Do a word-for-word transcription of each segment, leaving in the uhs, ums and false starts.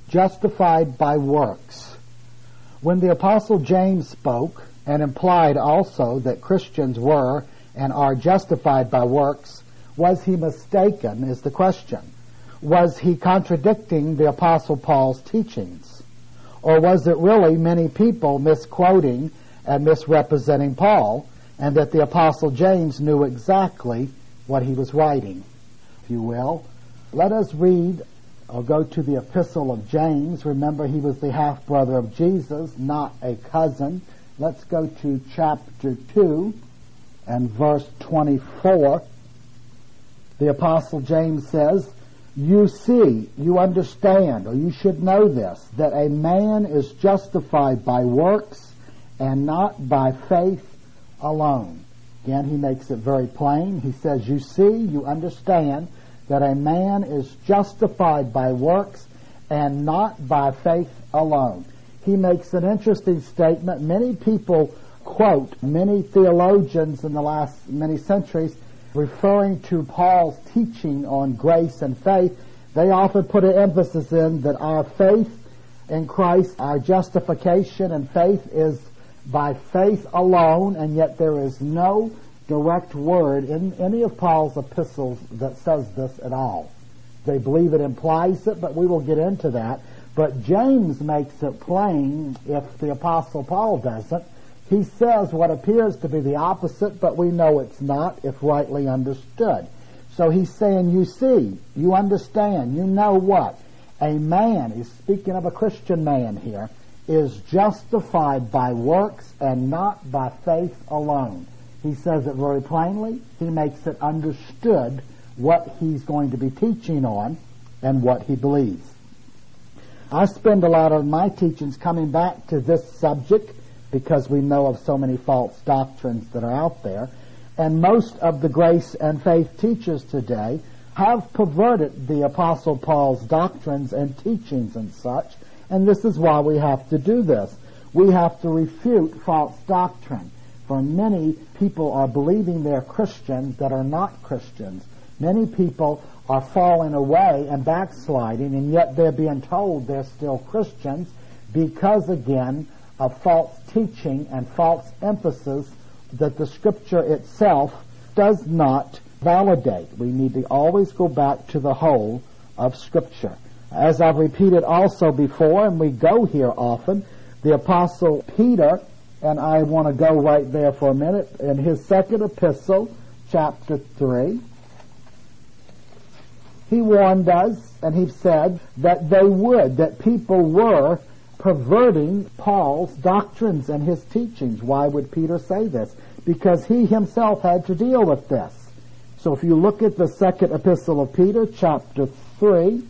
justified by works. When the Apostle James spoke, and implied also that Christians were and are justified by works, was he mistaken, is the question. Was he contradicting the Apostle Paul's teachings? Or was it really many people misquoting and misrepresenting Paul, and that the Apostle James knew exactly what he was writing? If you will, let us read or go to the Epistle of James. Remember, he was the half-brother of Jesus, not a cousin. Let's go to chapter two and verse twenty-four. The Apostle James says, "You see, you understand, or you should know this, that a man is justified by works and not by faith alone." Again, he makes it very plain. He says, you see, you understand that a man is justified by works and not by faith alone. He makes an interesting statement. Many people quote many theologians in the last many centuries referring to Paul's teaching on grace and faith. They often put an emphasis in that our faith in Christ, our justification and faith is by faith alone, and yet there is no direct word in any of Paul's epistles that says this at all. They believe it implies it, but we will get into that. But James makes it plain if the Apostle Paul doesn't. He says what appears to be the opposite, but we know it's not if rightly understood. So he's saying, you see, you understand, you know what? A man, he's speaking of a Christian man here, is justified by works and not by faith alone. He says it very plainly. He makes it understood what he's going to be teaching on and what he believes. I spend a lot of my teachings coming back to this subject because we know of so many false doctrines that are out there. And most of the grace and faith teachers today have perverted the Apostle Paul's doctrines and teachings and such. And this is why we have to do this. We have to refute false doctrine. For many people are believing they're Christians that are not Christians. Many people are falling away and backsliding, and yet they're being told they're still Christians because, again, of false teaching and false emphasis that the Scripture itself does not validate. We need to always go back to the whole of Scripture. As I've repeated also before, and we go here often, the Apostle Peter, and I want to go right there for a minute, in his second epistle, chapter three, he warned us, and he said that they would, that people were perverting Paul's doctrines and his teachings. Why would Peter say this? Because he himself had to deal with this. So if you look at the second epistle of Peter, chapter three,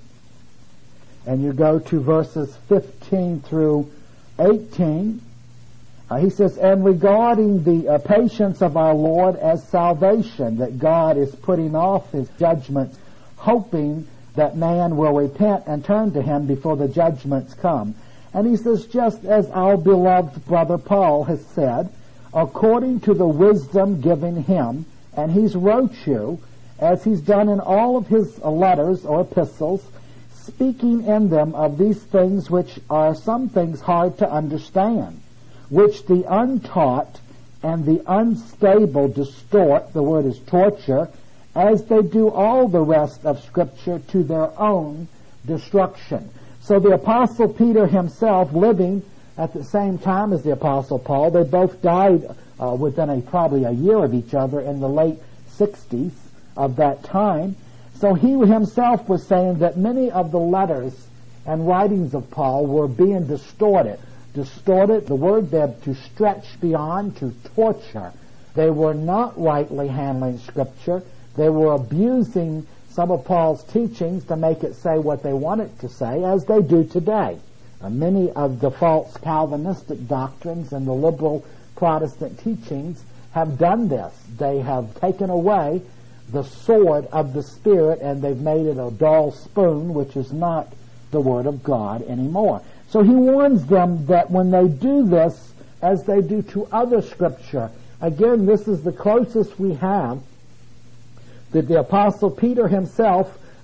and you go to verses fifteen through eighteen, uh, he says, "And regarding the uh, patience of our Lord as salvation, that God is putting off his judgments, hoping that man will repent and turn to him before the judgments come." And he says, just as our beloved brother Paul has said, according to the wisdom given him, and he's wrote you, as he's done in all of his letters or epistles, speaking in them of these things which are some things hard to understand, which the untaught and the unstable distort, the word is torture, as they do all the rest of Scripture to their own destruction. So the Apostle Peter himself, living at the same time as the Apostle Paul, they both died uh, within a probably a year of each other in the late sixties of that time. So he himself was saying that many of the letters and writings of Paul were being distorted. Distorted, the word there, to stretch beyond, to torture. They were not rightly handling Scripture. They were abusing some of Paul's teachings to make it say what they want it to say, as they do today. Uh, many of the false Calvinistic doctrines and the liberal Protestant teachings have done this. They have taken away the sword of the Spirit and they've made it a dull spoon, which is not the Word of God anymore. So he warns them that when they do this, as they do to other Scripture, again, this is the closest we have that the Apostle Peter himself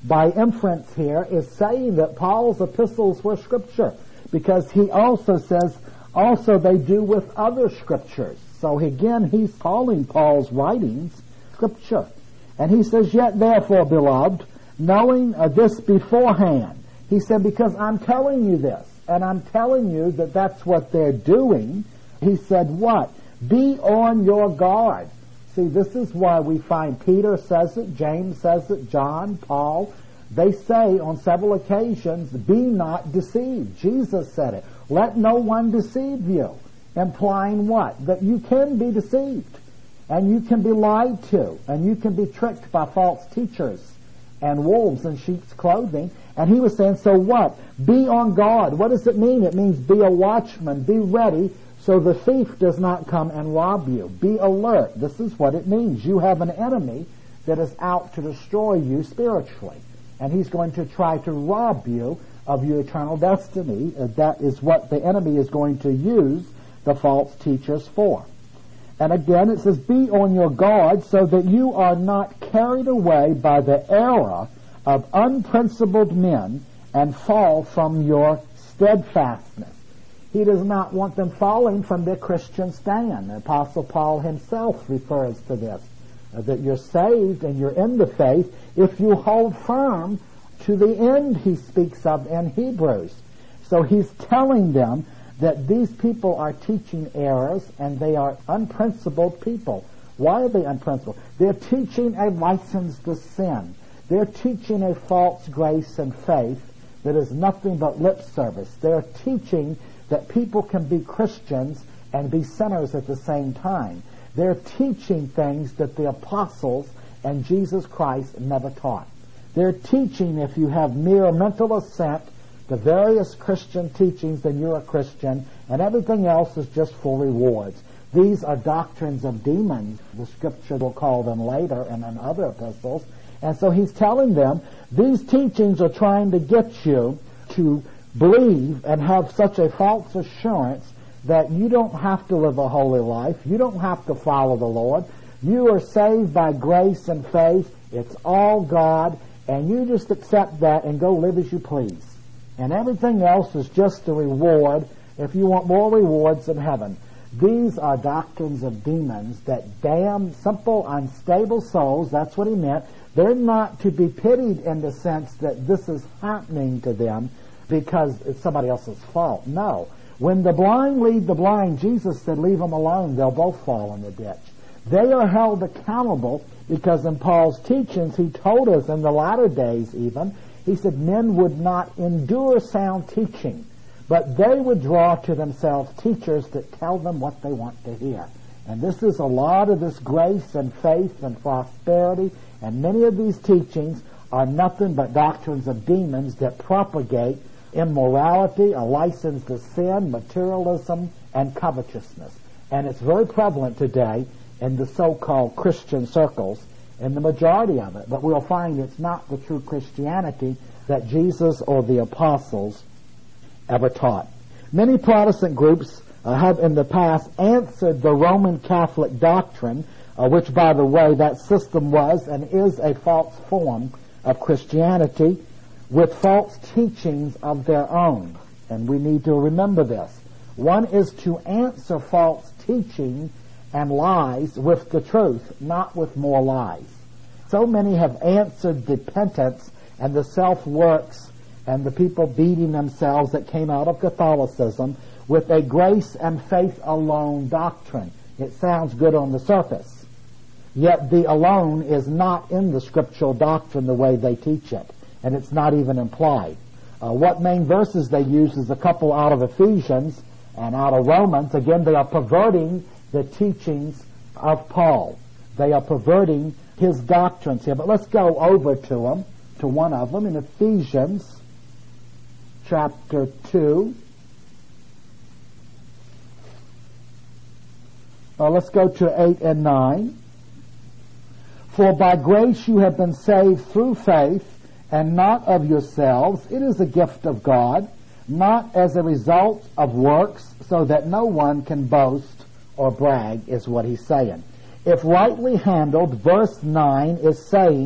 by inference here, is saying that Paul's epistles were Scripture, because he also says, also they do with other Scriptures. So again, he's calling Paul's writings Scripture. And he says, yet therefore, beloved, knowing uh, this beforehand, he said, because I'm telling you this, and I'm telling you that that's what they're doing, he said, what? Be on your guard. See, this is why we find Peter says it, James says it, John, Paul. They say on several occasions, be not deceived. Jesus said it. Let no one deceive you. Implying what? That you can be deceived. And you can be lied to. And you can be tricked by false teachers and wolves in sheep's clothing. And he was saying, so what? Be on guard. What does it mean? It means be a watchman. Be ready so the thief does not come and rob you. Be alert. This is what it means. You have an enemy that is out to destroy you spiritually. And he's going to try to rob you of your eternal destiny. Uh, that is what the enemy is going to use the false teachers for. And again, it says, be on your guard so that you are not carried away by the error of unprincipled men and fall from your steadfastness. He does not want them falling from their Christian stand. The Apostle Paul himself refers to this, uh, that you're saved and you're in the faith if you hold firm to the end, he speaks of in Hebrews. So he's telling them that these people are teaching errors and they are unprincipled people. Why are they unprincipled? They're teaching a license to sin. They're teaching a false grace and faith that is nothing but lip service. They're teaching that people can be Christians and be sinners at the same time. They're teaching things that the apostles and Jesus Christ never taught. They're teaching if you have mere mental assent to various Christian teachings, then you're a Christian, and everything else is just for rewards. These are doctrines of demons. The Scripture will call them later and in other epistles. And so he's telling them, these teachings are trying to get you to believe and have such a false assurance that you don't have to live a holy life. You don't have to follow the Lord. You are saved by grace and faith. It's all God, and you just accept that and go live as you please. And everything else is just a reward if you want more rewards in heaven. These are doctrines of demons that damn simple, unstable souls. That's what he meant. They're not to be pitied in the sense that this is happening to them because it's somebody else's fault. No. When the blind lead the blind, Jesus said, leave them alone. They'll both fall in the ditch. They are held accountable because in Paul's teachings, he told us in the latter days even, he said men would not endure sound teaching, but they would draw to themselves teachers that tell them what they want to hear. And this is a lot of this grace and faith and prosperity, and many of these teachings are nothing but doctrines of demons that propagate immorality, a license to sin, materialism, and covetousness. And it's very prevalent today in the so-called Christian circles, in the majority of it. But we'll find it's not the true Christianity that Jesus or the apostles ever taught. Many Protestant groups uh, have in the past answered the Roman Catholic doctrine, uh, which, by the way, that system was and is a false form of Christianity, with false teachings of their own. And we need to remember this. One is to answer false teaching and lies with the truth, not with more lies. So many have answered the penance and the self-works and the people beating themselves that came out of Catholicism with a grace and faith alone doctrine. It sounds good on the surface. Yet the alone is not in the scriptural doctrine the way they teach it, and it's not even implied. Uh, what main verses they use is a couple out of Ephesians and out of Romans. Again, they are perverting the teachings of Paul. They are perverting his doctrines here. But let's go over to them, to one of them in Ephesians chapter two. Uh, let's go to eight and nine. For by grace you have been saved through faith, and not of yourselves. It is a gift of God, not as a result of works, so that no one can boast or brag, is what he's saying. If rightly handled, verse nine is saying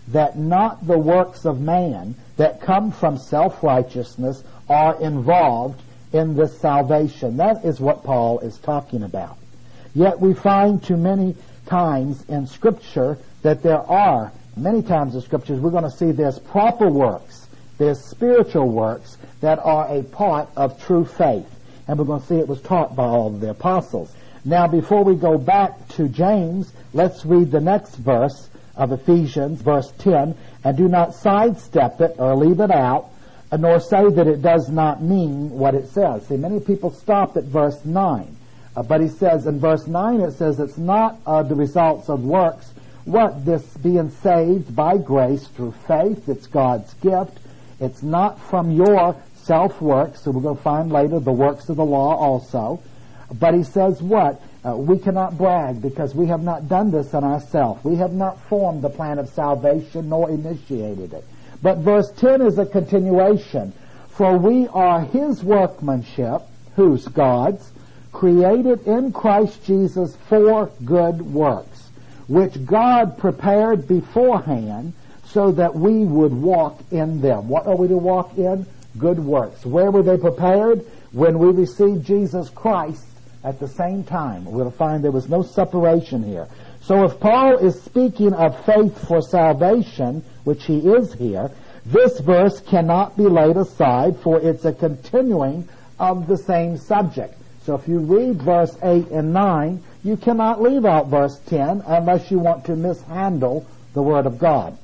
that not the works of man that come from self-righteousness are involved in this salvation. That is what Paul is talking about. Yet we find too many times in Scripture that there are, many times in Scriptures, we're going to see there's proper works, there's spiritual works that are a part of true faith. And we're going to see it was taught by all of the apostles. Now, before we go back to James, let's read the next verse of Ephesians, verse ten, and do not sidestep it or leave it out, nor say that it does not mean what it says. See, many people stop at verse nine. Uh, but he says, in verse nine, it says it's not uh, the results of works. What? This being saved by grace through faith. It's God's gift. It's not from your self-works. So we're going to find later the works of the law also. But he says what? Uh, we cannot brag because we have not done this in ourselves. We have not formed the plan of salvation nor initiated it. But verse ten is a continuation. For we are his workmanship, whose? God's, created in Christ Jesus for good works, which God prepared beforehand so that we would walk in them. What are we to walk in? Good works. Where were they prepared? When we received Jesus Christ at the same time. We'll find there was no separation here. So if Paul is speaking of faith for salvation, which he is here, this verse cannot be laid aside, for it's a continuing of the same subject. So if you read verse eight and nine, you cannot leave out verse ten unless you want to mishandle the Word of God.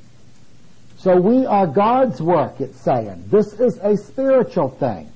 So we are God's work, it's saying. This is a spiritual thing.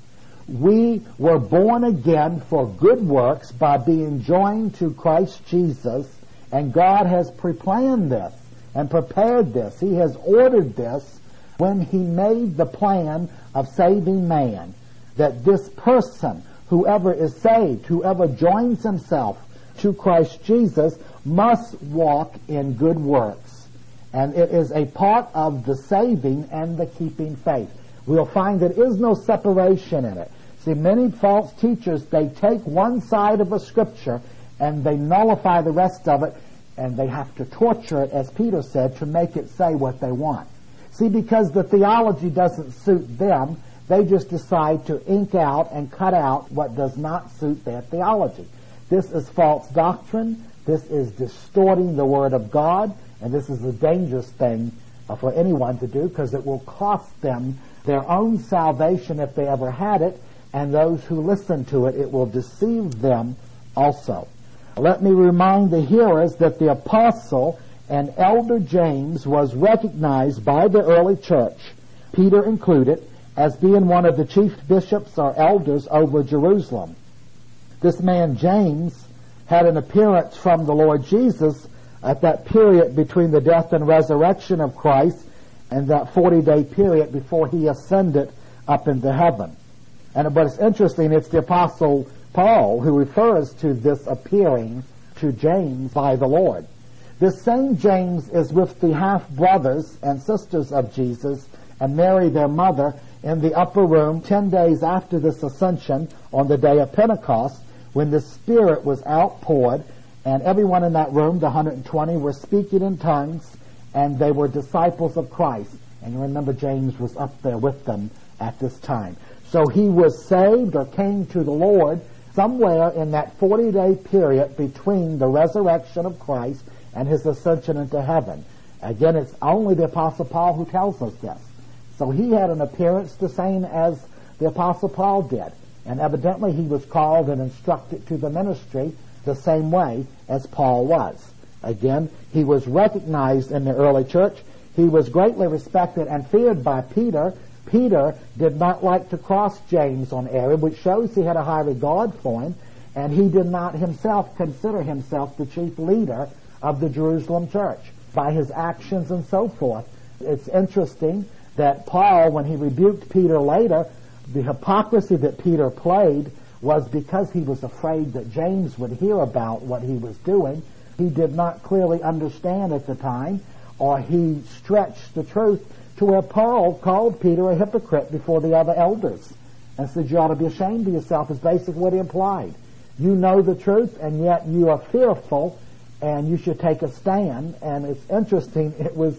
We were born again for good works by being joined to Christ Jesus, and God has pre-planned this and prepared this. He has ordered this when He made the plan of saving man, that this person, whoever is saved, whoever joins himself to Christ Jesus, must walk in good works. And it is a part of the saving and the keeping faith. We'll find there is no separation in it. See, many false teachers, they take one side of a scripture and they nullify the rest of it, and they have to torture it, as Peter said, to make it say what they want. See, because the theology doesn't suit them, they just decide to ink out and cut out what does not suit their theology. This is false doctrine. This is distorting the Word of God, and this is a dangerous thing uh, for anyone to do, because it will cost them their own salvation if they ever had it, and those who listen to it, it will deceive them also. Let me remind the hearers that the apostle and elder James was recognized by the early church, Peter included, as being one of the chief bishops or elders over Jerusalem. This man James had an appearance from the Lord Jesus at that period between the death and resurrection of Christ and that forty-day period before he ascended up into heaven. And but it's interesting, it's the Apostle Paul who refers to this appearing to James by the Lord. This same James is with the half-brothers and sisters of Jesus and Mary, their mother, in the upper room ten days after this ascension on the day of Pentecost, when the Spirit was outpoured, and everyone in that room, the one hundred twenty, were speaking in tongues, and they were disciples of Christ. And you remember James was up there with them at this time. So he was saved or came to the Lord somewhere in that forty-day period between the resurrection of Christ and his ascension into heaven. Again, it's only the Apostle Paul who tells us this. So he had an appearance the same as the Apostle Paul did. And evidently he was called and instructed to the ministry the same way as Paul was. Again, he was recognized in the early church. He was greatly respected and feared by Peter. Peter did not like to cross James on error, which shows he had a high regard for him, and he did not himself consider himself the chief leader of the Jerusalem church by his actions and so forth. It's interesting that Paul, when he rebuked Peter later, the hypocrisy that Peter played was because he was afraid that James would hear about what he was doing. He did not clearly understand at the time, or he stretched the truth to where Paul called Peter a hypocrite before the other elders and said, you ought to be ashamed of yourself, is basically what he implied. You know the truth, and yet you are fearful, and you should take a stand. And it's interesting, it was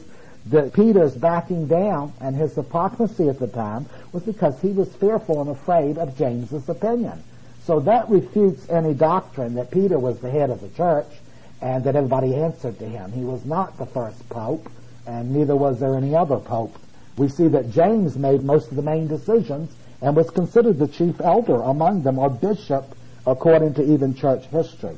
that Peter's backing down and his hypocrisy at the time was because he was fearful and afraid of James's opinion. So that refutes any doctrine that Peter was the head of the church and that everybody answered to him. He was not the first pope, and neither was there any other pope. We see that James made most of the main decisions and was considered the chief elder among them, or bishop, according to even church history.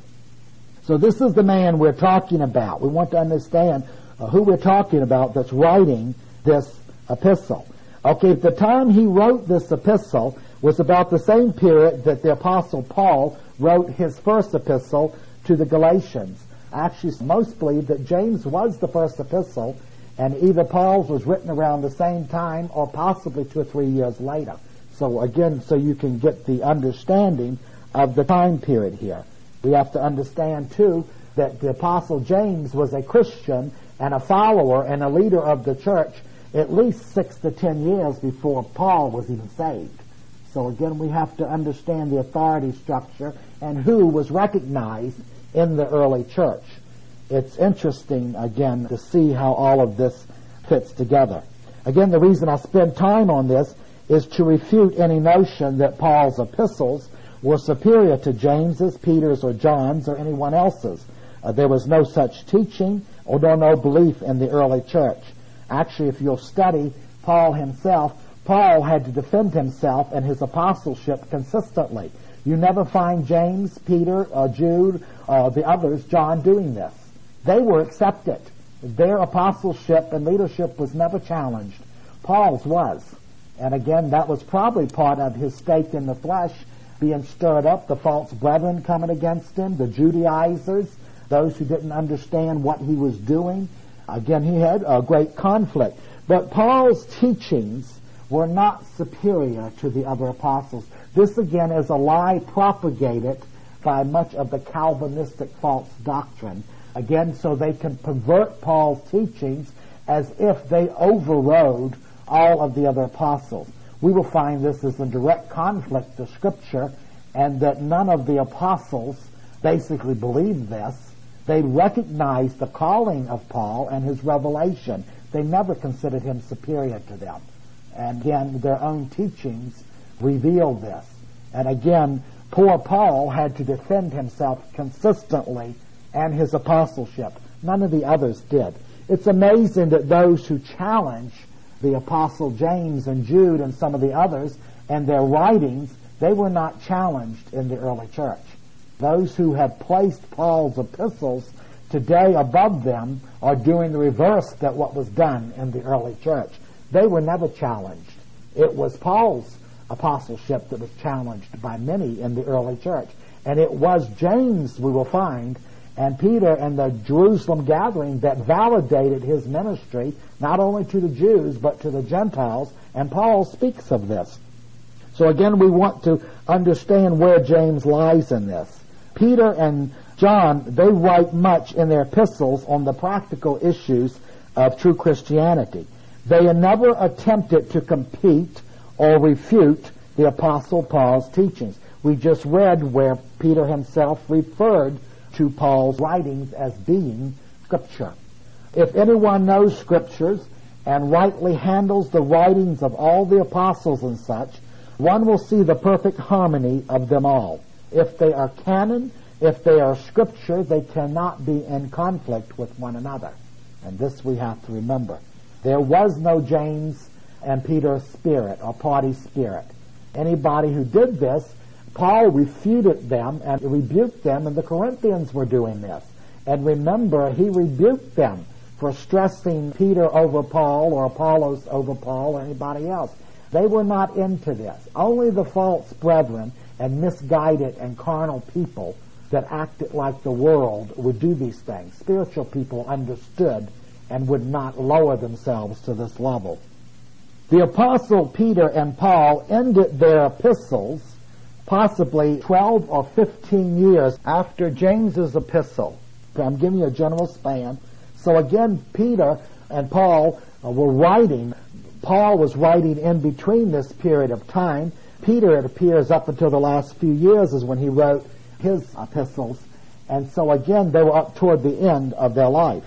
So this is the man we're talking about. We want to understand uh, who we're talking about that's writing this epistle. Okay, at the time he wrote this epistle was about the same period that the Apostle Paul wrote his first epistle to the Galatians. Actually, most believe that James was the first epistle, and either Paul's was written around the same time or possibly two or three years later. So again, so you can get the understanding of the time period here. We have to understand, too, that the Apostle James was a Christian and a follower and a leader of the church at least six to ten years before Paul was even saved. So again, we have to understand the authority structure and who was recognized in the early church. It's interesting, again, to see how all of this fits together. Again, the reason I spend time on this is to refute any notion that Paul's epistles were superior to James's, Peter's, or John's, or anyone else's. Uh, there was no such teaching or no, no belief in the early church. Actually, if you'll study Paul himself, Paul had to defend himself and his apostleship consistently. You never find James, Peter, or Jude, or the others, John, doing this. They were accepted. Their apostleship and leadership was never challenged. Paul's was. And again, that was probably part of his stake in the flesh being stirred up, the false brethren coming against him, the Judaizers, those who didn't understand what he was doing. Again, he had a great conflict. But Paul's teachings were not superior to the other apostles. This, again, is a lie propagated by much of the Calvinistic false doctrine. Again, so they can pervert Paul's teachings as if they overrode all of the other apostles. We will find this is in direct conflict to Scripture, and that none of the apostles basically believed this. They recognized the calling of Paul and his revelation. They never considered him superior to them. And again, their own teachings revealed this. And again, poor Paul had to defend himself consistently and his apostleship. None of the others did. It's amazing that those who challenge the Apostle James and Jude and some of the others and their writings, they were not challenged in the early church. Those who have placed Paul's epistles today above them are doing the reverse that what was done in the early church. They were never challenged. It was Paul's apostleship that was challenged by many in the early church. And it was James, we will find, and Peter and the Jerusalem gathering that validated his ministry, not only to the Jews, but to the Gentiles, and Paul speaks of this. So again, we want to understand where James lies in this. Peter and John, they write much in their epistles on the practical issues of true Christianity. They never attempted to compete or refute the Apostle Paul's teachings. We just read where Peter himself referred to Paul's writings as being Scripture. If anyone knows Scriptures and rightly handles the writings of all the apostles and such, one will see the perfect harmony of them all. If they are canon, if they are Scripture, they cannot be in conflict with one another. And this we have to remember. There was no James and Peter spirit or party spirit. Anybody who did this, Paul refuted them and rebuked them, and the Corinthians were doing this. And remember, he rebuked them for stressing Peter over Paul or Apollos over Paul or anybody else. They were not into this. Only the false brethren and misguided and carnal people that acted like the world would do these things. Spiritual people understood and would not lower themselves to this level. The Apostle Peter and Paul ended their epistles possibly twelve or fifteen years after James's epistle. I'm giving you a general span. So again, Peter and Paul uh, were writing. Paul was writing in between this period of time. Peter, it appears, up until the last few years is when he wrote his epistles. And so again, they were up toward the end of their life.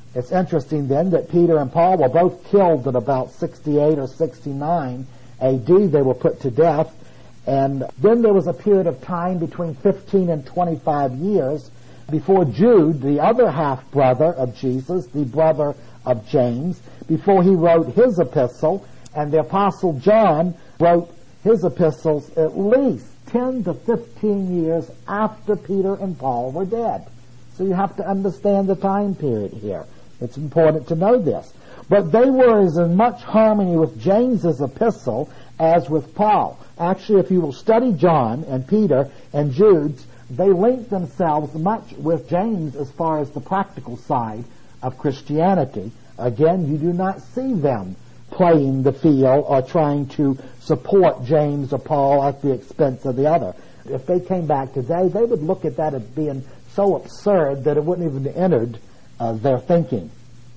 It's interesting then that Peter and Paul were both killed at about sixty-eight or sixty-nine A D. They were put to death. And then there was a period of time between fifteen and twenty-five years before Jude, the other half-brother of Jesus, the brother of James, before he wrote his epistle. And the Apostle John wrote his epistles at least ten to fifteen years after Peter and Paul were dead. So you have to understand the time period here. It's important to know this. But they were as in much harmony with James's epistle as with Paul. Actually, if you will study John and Peter and Jude's, they link themselves much with James as far as the practical side of Christianity. Again, you do not see them playing the field or trying to support James or Paul at the expense of the other. If they came back today, they would look at that as being so absurd that it wouldn't even have entered uh, their thinking.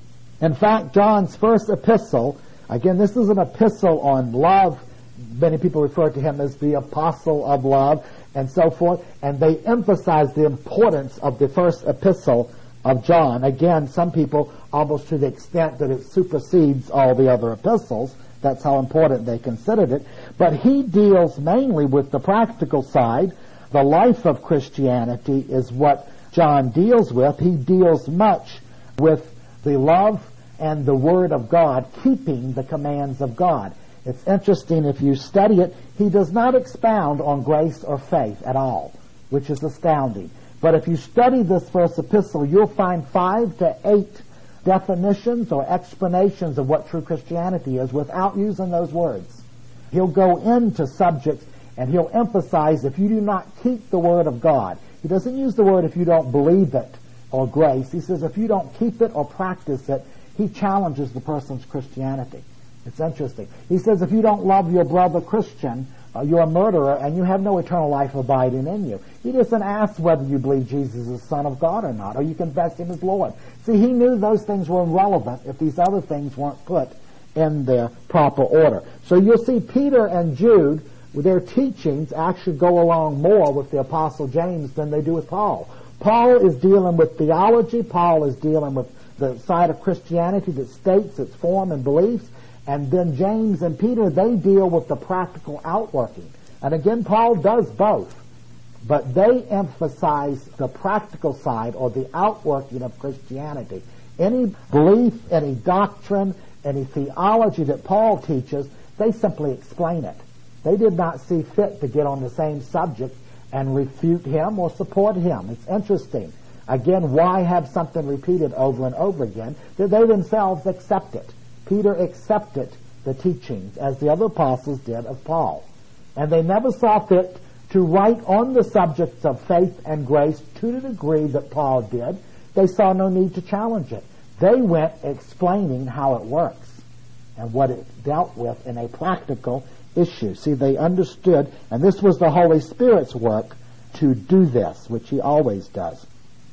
In fact, John's first epistle, again, this is an epistle on love. Many people refer to him as the apostle of love and so forth, and they emphasize the importance of the first epistle of John. Again, some people almost to the extent that it supersedes all the other epistles. That's how important they considered it. But he deals mainly with the practical side. The life of Christianity is what John deals with. He deals much with the love and the Word of God, keeping the commands of God. It's interesting, if you study it, he does not expound on grace or faith at all, which is astounding. But if you study this first epistle, you'll find five to eight definitions or explanations of what true Christianity is without using those words. He'll go into subjects and he'll emphasize if you do not keep the Word of God. He doesn't use the word if you don't believe it or grace. He says if you don't keep it or practice it, he challenges the person's Christianity. It's interesting. He says if you don't love your brother Christian, uh, you're a murderer and you have no eternal life abiding in you. He doesn't ask whether you believe Jesus is the Son of God or not, or you confess him as Lord. See, he knew those things were irrelevant if these other things weren't put in their proper order. So you'll see Peter and Jude, their teachings actually go along more with the Apostle James than they do with Paul. Paul is dealing with theology. Paul is dealing with the side of Christianity that states its form and beliefs. And then James and Peter, they deal with the practical outworking. And again, Paul does both. But they emphasize the practical side or the outworking of Christianity. Any belief, any doctrine, any theology that Paul teaches, they simply explain it. They did not see fit to get on the same subject and refute him or support him. It's interesting. Again, why have something repeated over and over again? That they themselves accept it. Peter accepted the teachings, as the other apostles did of Paul. And they never saw fit to write on the subjects of faith and grace to the degree that Paul did. They saw no need to challenge it. They went explaining how it works and what it dealt with in a practical issue. See, they understood, and this was the Holy Spirit's work to do this, which he always does.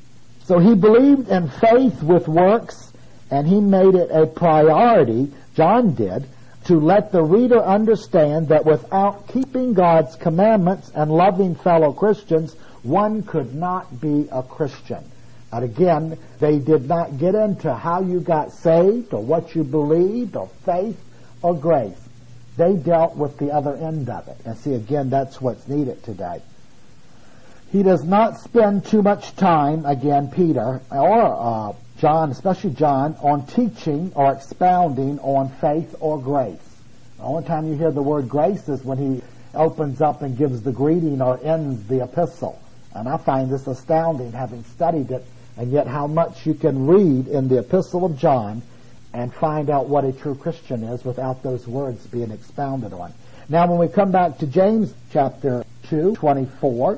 So he believed in faith with works, and he made it a priority, John did, to let the reader understand that without keeping God's commandments and loving fellow Christians, one could not be a Christian. And again, they did not get into how you got saved or what you believed or faith or grace. They dealt with the other end of it. And see, again, that's what's needed today. He does not spend too much time, again, Peter, or uh, John, especially John, on teaching or expounding on faith or grace. The only time you hear the word grace is when he opens up and gives the greeting or ends the epistle. And I find this astounding, having studied it, and yet how much you can read in the epistle of John and find out what a true Christian is without those words being expounded on. Now, when we come back to James chapter two, twenty-four,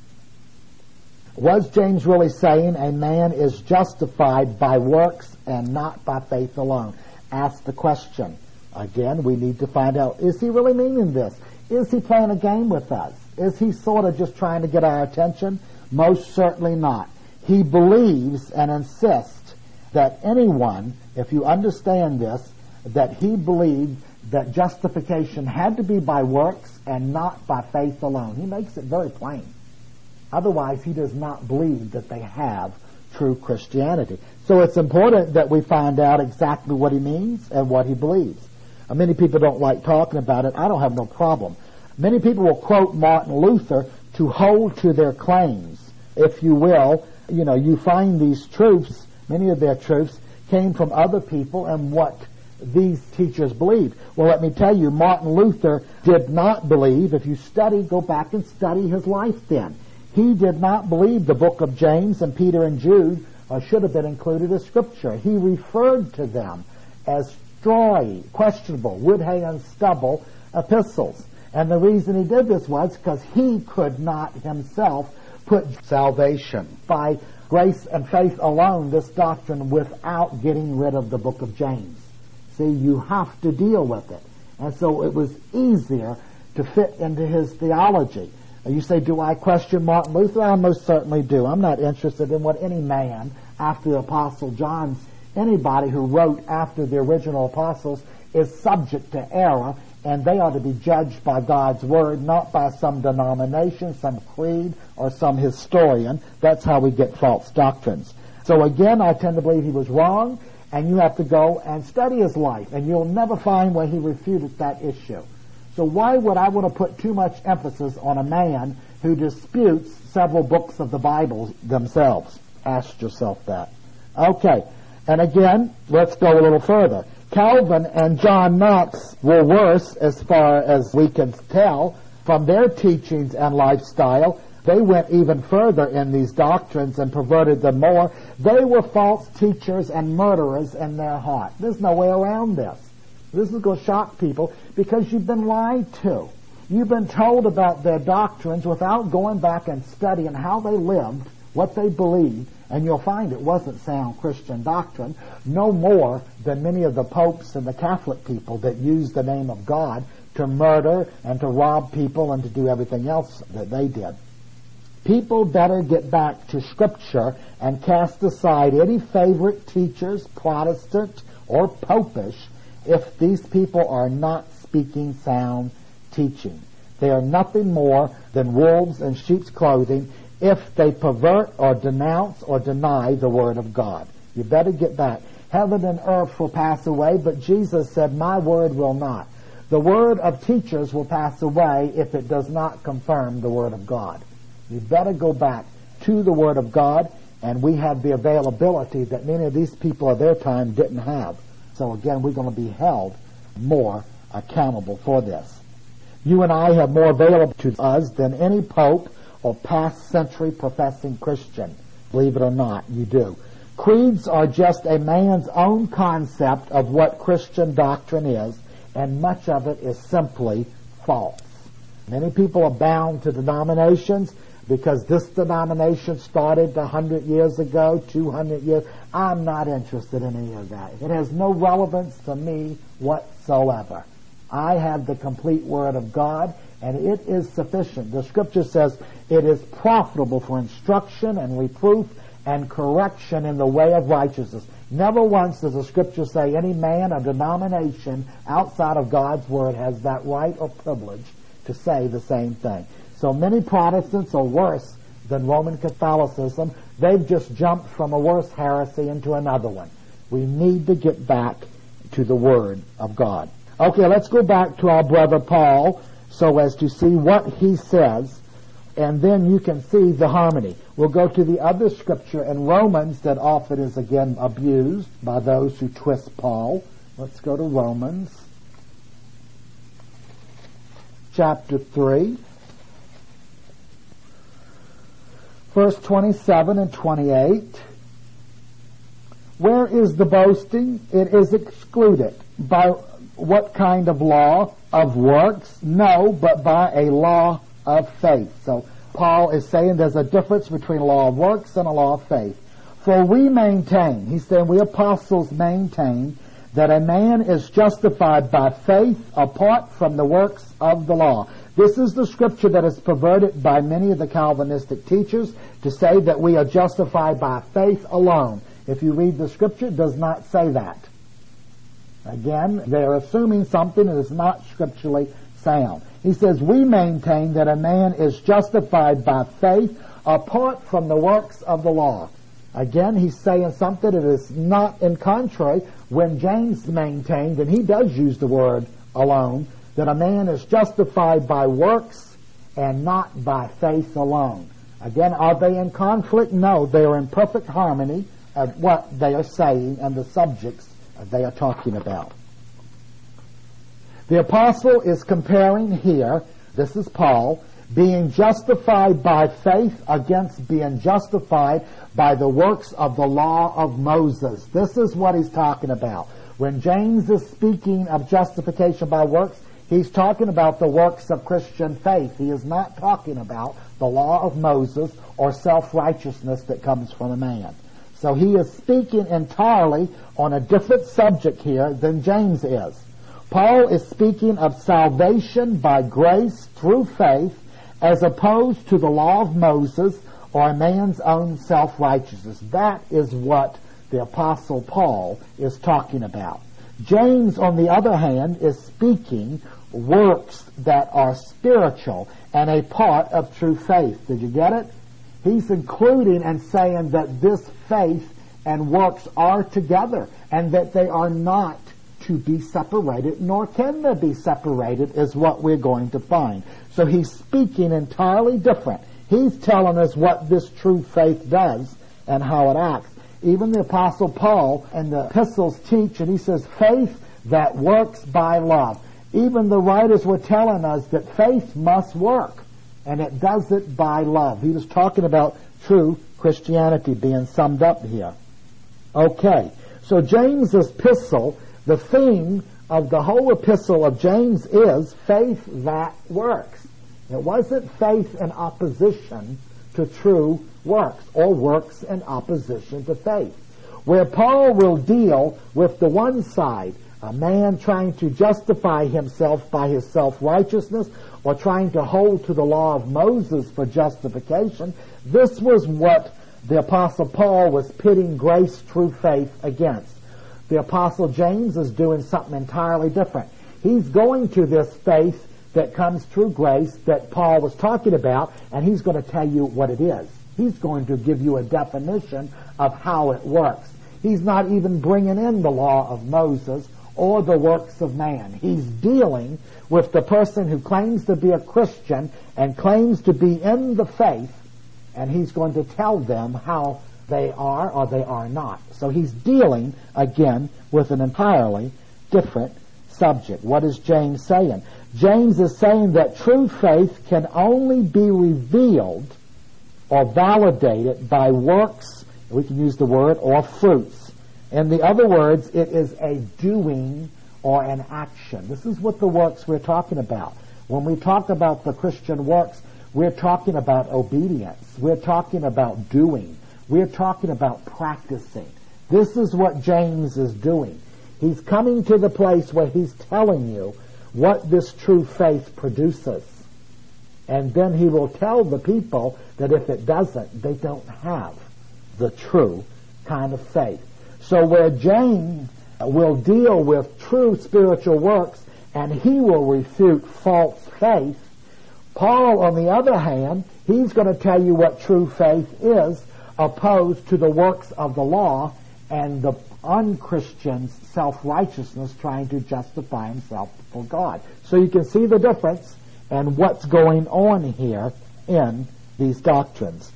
was James really saying a man is justified by works and not by faith alone? Ask the question. Again, we need to find out, is he really meaning this? Is he playing a game with us? Is he sort of just trying to get our attention? Most certainly not. He believes and insists that anyone, if you understand this, that he believed that justification had to be by works and not by faith alone. He makes it very plain. Otherwise, he does not believe that they have true Christianity. So it's important that we find out exactly what he means and what he believes. Uh, many people don't like talking about it. I don't have no problem. Many people will quote Martin Luther to hold to their claims, if you will. You know, you find these truths, many of their truths, came from other people and what these teachers believed. Well, let me tell you, Martin Luther did not believe, if you study, go back and study his life then. He did not believe the book of James and Peter and Jude uh, should have been included as Scripture. He referred to them as strawy, questionable, wood, hay, and stubble epistles. And the reason he did this was because he could not himself put salvation by grace and faith alone, this doctrine, without getting rid of the book of James. See, you have to deal with it. And so it was easier to fit into his theology. You say, do I question Martin Luther? I most certainly do. I'm not interested in what any man after the Apostle John's, anybody who wrote after the original apostles is subject to error, and they are to be judged by God's Word, not by some denomination, some creed, or some historian. That's how we get false doctrines. So again, I tend to believe he was wrong, and you have to go and study his life, and you'll never find where he refuted that issue. So why would I want to put too much emphasis on a man who disputes several books of the Bible themselves? Ask yourself that. Okay, and again, let's go a little further. Calvin and John Knox were worse as far as we can tell from their teachings and lifestyle. They went even further in these doctrines and perverted them more. They were false teachers and murderers in their heart. There's no way around this. This is going to shock people because you've been lied to. You've been told about their doctrines without going back and studying how they lived, what they believed, and you'll find it wasn't sound Christian doctrine, no more than many of the popes and the Catholic people that used the name of God to murder and to rob people and to do everything else that they did. People better get back to Scripture and cast aside any favorite teachers, Protestant or Popish, if these people are not speaking sound teaching. They are nothing more than wolves in sheep's clothing if they pervert or denounce or deny the Word of God. You better get back. Heaven and earth will pass away, but Jesus said, my word will not. The word of teachers will pass away if it does not confirm the Word of God. You better go back to the Word of God, and we have the availability that many of these people of their time didn't have. So again, we're going to be held more accountable for this. You and I have more available to us than any pope or past century professing Christian. Believe it or not, you do. Creeds are just a man's own concept of what Christian doctrine is, and much of it is simply false. Many people are bound to denominations because this denomination started a hundred years ago, two hundred years. I'm not interested in any of that. It has no relevance to me whatsoever. I have the complete Word of God, and it is sufficient. The Scripture says it is profitable for instruction and reproof and correction in the way of righteousness. Never once does the Scripture say any man or denomination outside of God's Word has that right or privilege to say the same thing. So many Protestants are worse than Roman Catholicism. They've just jumped from a worse heresy into another one. We need to get back to the Word of God. Okay, let's go back to our brother Paul so as to see what he says, and then you can see the harmony. We'll go to the other scripture in Romans that often is again abused by those who twist Paul. Let's go to Romans chapter three. Verse twenty-seven and twenty-eight. Where is the boasting? It is excluded. By what kind of law? Of works? No, but by a law of faith. So Paul is saying there's a difference between a law of works and a law of faith. For we maintain, he's saying we apostles maintain, that a man is justified by faith apart from the works of the law. This is the scripture that is perverted by many of the Calvinistic teachers to say that we are justified by faith alone. If you read the scripture, it does not say that. Again, they're assuming something that is not scripturally sound. He says, we maintain that a man is justified by faith apart from the works of the law. Again, he's saying something that is not in contrary when James maintained, and he does use the word alone, that a man is justified by works and not by faith alone. Again, are they in conflict? No, they are in perfect harmony of what they are saying and the subjects they are talking about. The apostle is comparing here, this is Paul, being justified by faith against being justified by the works of the law of Moses. This is what he's talking about. When James is speaking of justification by works, he's talking about the works of Christian faith. He is not talking about the law of Moses or self-righteousness that comes from a man. So he is speaking entirely on a different subject here than James is. Paul is speaking of salvation by grace through faith as opposed to the law of Moses or a man's own self-righteousness. That is what the Apostle Paul is talking about. James, on the other hand, is speaking works that are spiritual and a part of true faith. Did you get it? He's including and saying that this faith and works are together and that they are not to be separated, nor can they be separated, is what we're going to find. So he's speaking entirely different. He's telling us what this true faith does and how it acts. Even the Apostle Paul and the epistles teach, and he says, faith that works by love. Even the writers were telling us that faith must work, and it does it by love. He was talking about true Christianity being summed up here. Okay, so James's epistle, the theme of the whole epistle of James is faith that works. It wasn't faith in opposition to true works, or works in opposition to faith. Where Paul will deal with the one side, a man trying to justify himself by his self-righteousness or trying to hold to the law of Moses for justification, this was what the Apostle Paul was pitting grace through faith against. The Apostle James is doing something entirely different. He's going to this faith that comes through grace that Paul was talking about, and he's going to tell you what it is. He's going to give you a definition of how it works. He's not even bringing in the law of Moses or the works of man. He's dealing with the person who claims to be a Christian and claims to be in the faith, and he's going to tell them how they are or they are not. So he's dealing, again, with an entirely different subject. What is James saying? James is saying that true faith can only be revealed or validated by works, we can use the word, or fruits. In the other words, it is a doing or an action. This is what the works we're talking about. When we talk about the Christian works, we're talking about obedience. We're talking about doing. We're talking about practicing. This is what James is doing. He's coming to the place where he's telling you what this true faith produces. And then he will tell the people that if it doesn't, they don't have the true kind of faith. So where James will deal with true spiritual works and he will refute false faith, Paul, on the other hand, he's going to tell you what true faith is opposed to the works of the law and the unchristian's self-righteousness trying to justify himself before God. So you can see the difference and what's going on here in these doctrines.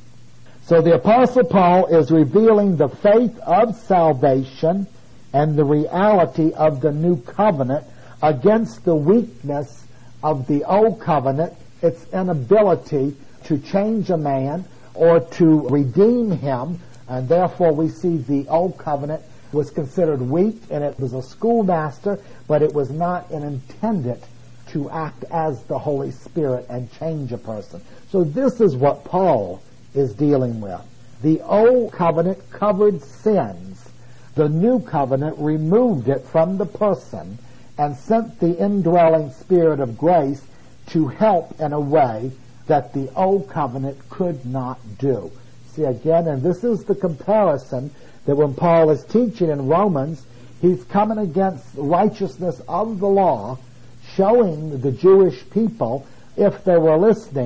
So the Apostle Paul is revealing the faith of salvation and the reality of the new covenant against the weakness of the old covenant, its inability to change a man or to redeem him, and therefore we see the old covenant was considered weak and it was a schoolmaster, but it was not an intended to act as the Holy Spirit and change a person. So this is what Paul is dealing with. The old covenant covered sins. The new covenant removed it from the person and sent the indwelling Spirit of grace to help in a way that the old covenant could not do. See again, and this is the comparison that when Paul is teaching in Romans, he's coming against righteousness of the law, showing the Jewish people, if they were listening,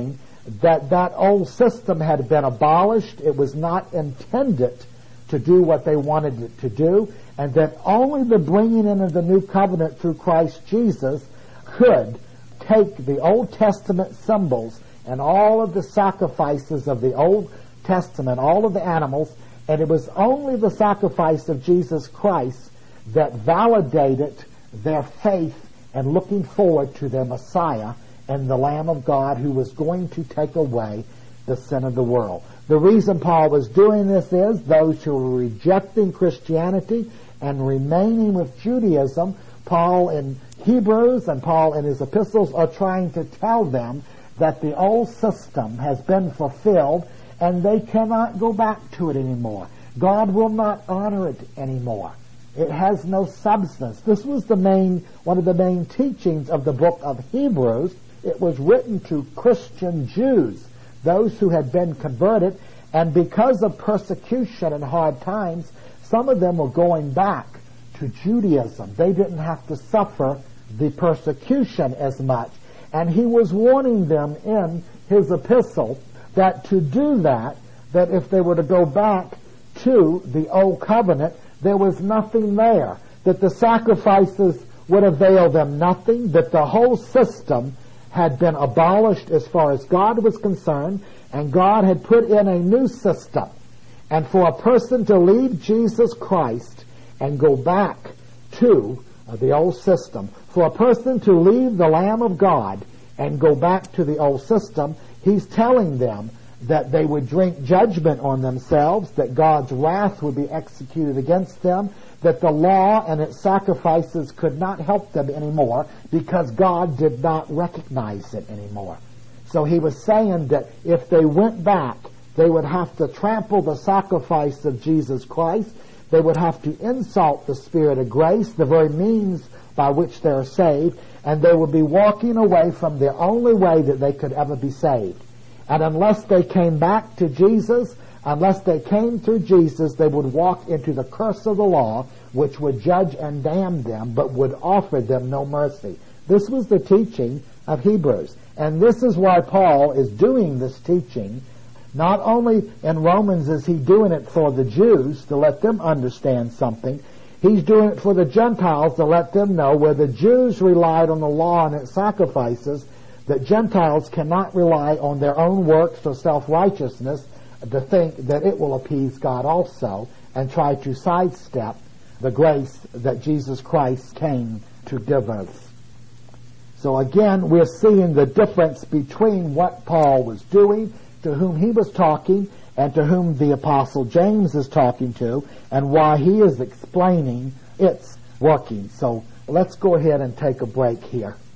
that that old system had been abolished. It was not intended to do what they wanted it to do, and that only the bringing in of the new covenant through Christ Jesus could take the Old Testament symbols and all of the sacrifices of the Old Testament, all of the animals, and it was only the sacrifice of Jesus Christ that validated their faith and looking forward to their Messiah and the Lamb of God who was going to take away the sin of the world. The reason Paul was doing this is those who were rejecting Christianity and remaining with Judaism, Paul in Hebrews and Paul in his epistles are trying to tell them that the old system has been fulfilled and they cannot go back to it anymore. God will not honor it anymore. It has no substance. This was the main, one of the main teachings of the book of Hebrews. It was written to Christian Jews, those who had been converted, and because of persecution and hard times, some of them were going back to Judaism. They didn't have to suffer the persecution as much. And he was warning them in his epistle that to do that, that if they were to go back to the old covenant, there was nothing there, that the sacrifices would avail them nothing, that the whole system had been abolished as far as God was concerned, and God had put in a new system. And for a person to leave Jesus Christ and go back to uh, the old system, for a person to leave the Lamb of God and go back to the old system, he's telling them that they would drink judgment on themselves, that God's wrath would be executed against them, that the law and its sacrifices could not help them anymore because God did not recognize it anymore. So he was saying that if they went back, they would have to trample the sacrifice of Jesus Christ. They would have to insult the Spirit of grace, the very means by which they are saved, and they would be walking away from the only way that they could ever be saved. And unless they came back to Jesus, unless they came through Jesus, they would walk into the curse of the law, which would judge and damn them, but would offer them no mercy. This was the teaching of Hebrews. And this is why Paul is doing this teaching. Not only in Romans is he doing it for the Jews to let them understand something, he's doing it for the Gentiles to let them know where the Jews relied on the law and its sacrifices, that Gentiles cannot rely on their own works or self-righteousness to think that it will appease God also and try to sidestep the grace that Jesus Christ came to give us. So again, we're seeing the difference between what Paul was doing, to whom he was talking, and to whom the Apostle James is talking to, and why he is explaining its working. So let's go ahead and take a break here.